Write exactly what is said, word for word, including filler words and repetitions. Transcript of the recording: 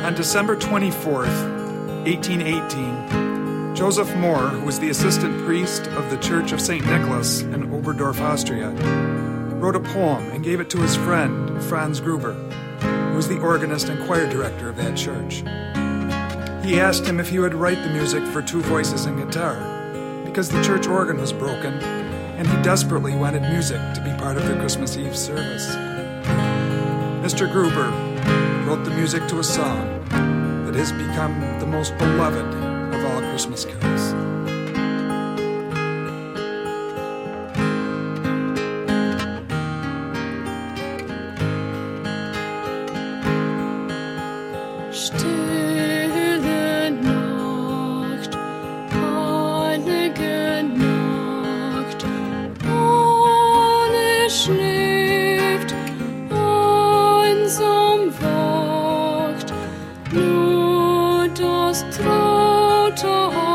On December twenty-fourth, eighteen eighteen, Joseph Mohr, who was the assistant priest of the Church of Saint Nicholas in Oberdorf, Austria, wrote a poem and gave it to his friend, Franz Gruber, who was the organist and choir director of that church. He asked him if he would write the music for two voices and guitar, because the church organ was broken, and he desperately wanted music to be part of the Christmas Eve service. Mister Gruber wrote the music to a song that has become the most beloved of all Christmas carols. Stille Nacht, heilige Nacht, alles schläft, einsam wacht, nur das traute